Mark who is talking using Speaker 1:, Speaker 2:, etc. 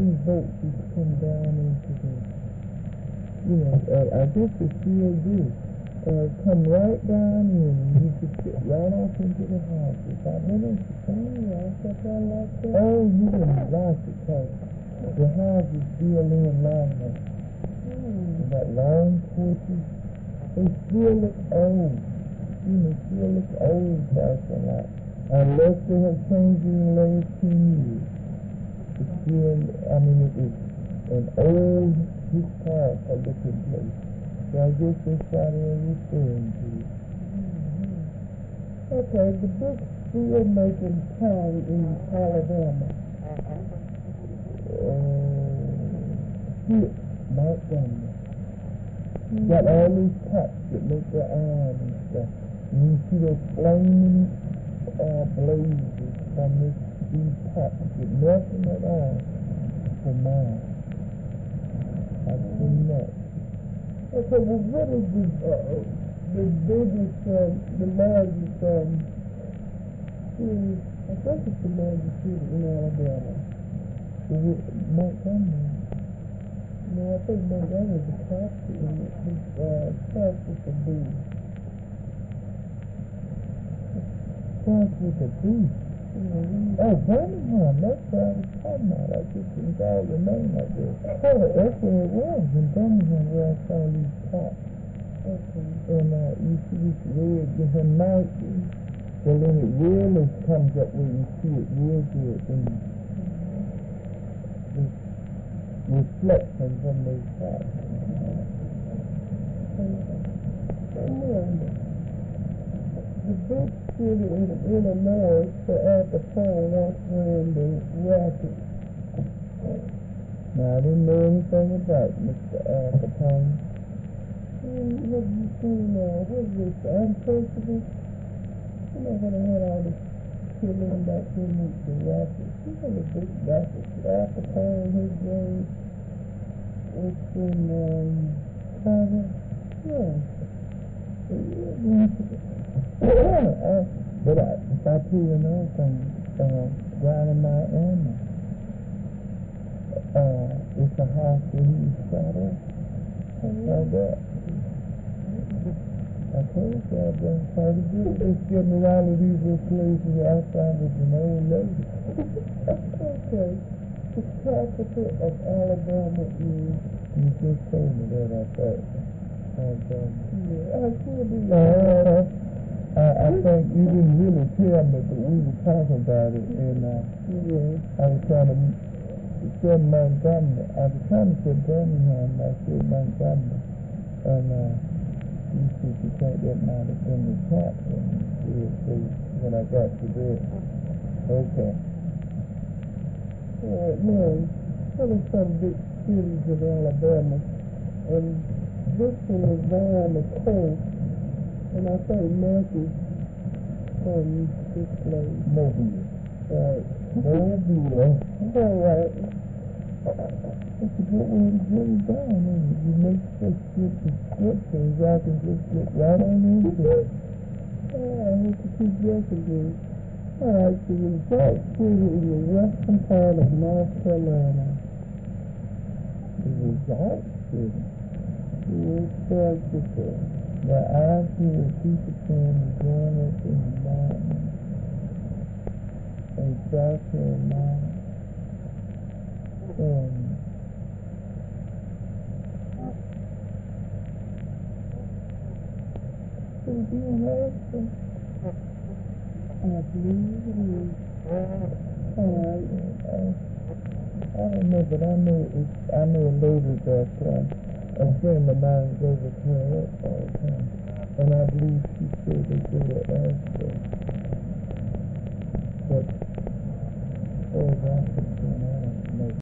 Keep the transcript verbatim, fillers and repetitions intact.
Speaker 1: these boats just come down into the, you know, uh, I guess it's still do. Uh, come right down in and you could sit right off into the houses. I've been in Chicago, I thought I like that. Oh, you wouldn't like it, cause the houses still in long enough. Mm. That long porches, they still look old. You know, still look old fashioned like. Unless they have changed in the last ten years. It's still, I mean, it is an old historical looking place. So I guess that's why they're referring to it. Mm-hmm. Okay, the book's still making town in Alabama. Uh, Skip Montgomery. Mm-hmm. Got all these pots that make their iron and stuff. And you see those flaming uh, blazes from this, these pots with nothing at all for mine. I've seen that. Okay, well, what is the, uh, the biggest, um, the largest, um, city, I think it's the largest city in Alabama. Is it Montgomery? No, I think Montgomery is the capital, and the, uh, capital for B. Starts with a B. Mm-hmm. Oh, Birmingham, that's what I was talking about. I just didn't call the name of it. Oh, that's where it was, in Birmingham, where I saw these pots. Okay. And uh, you see this red, there's a night, well then it really comes up where you see it real good. And this reflection from those pots. The big city in Illinois for Al Capone once ran the racket. Now, I didn't know anything about Mister Al Capone. Mm, have you seen, uh, what is this, Untouchable? You know, when I had all this killing back then with the racket. You know the big racket. Al Capone, his game was in, um, Chicago. Yeah. uh, but I, if I tell you another thing, uh, down in Miami, uh, it's a house where he was shot up. I saw that. I told you I've been trying to do it. Just getting around to these little places outside with an old lady. Okay. The capital of Alabama is... You just told me that, I thought. Yeah, I should be. Uh, I, I think you didn't really tell me, but we were talking about it, and uh, yeah. I was trying to say Montgomery. I was trying to say Birmingham, I said Montgomery, and uh, you said you think that might have been the top when I got to there. Okay. All right, now, what are some big cities of Alabama? And this one is down the coast, and I think Matthew from this place. Mobile. Right. Mobile. All right. It's a good way to get it done, isn't it? You make such good descriptions, I can just look right on into it. Yeah, I hope to keep guessing this. All right, so the Resort City in the western part of North Carolina. The Resort City? Yes, that's the thing. Now, I hear people saying the going up in the mountains in South Carolina. And so do you know something? I believe it is. Alright. I don't know, but I know it's, I know a lady that uh, a friend of mine goes with her up all the time. And I believe she said they go to Asheville. But, oh, that's what's going on.